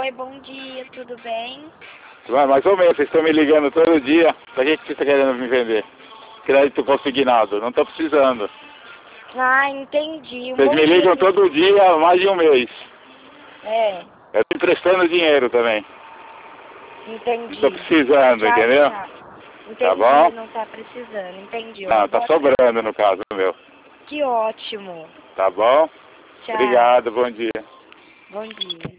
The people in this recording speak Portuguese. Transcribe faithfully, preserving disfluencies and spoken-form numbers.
Oi, bom dia, tudo bem? Mas mais ou menos, vocês estão me ligando todo dia. Pra que que você está querendo me vender? Crédito consignado, não estou precisando. Ah, entendi. Um Vocês bom me dia. ligam todo dia há mais de um mês. É, Eu estou emprestando dinheiro também. Não estou entendi. precisando, Tchau, entendeu? tchau. Tá Entendi, bom? não tá precisando. Entendi. Uma Não, tá boa tarde. sobrando no caso meu. Que ótimo. Tá bom? Tchau. Obrigado, bom dia. Bom dia.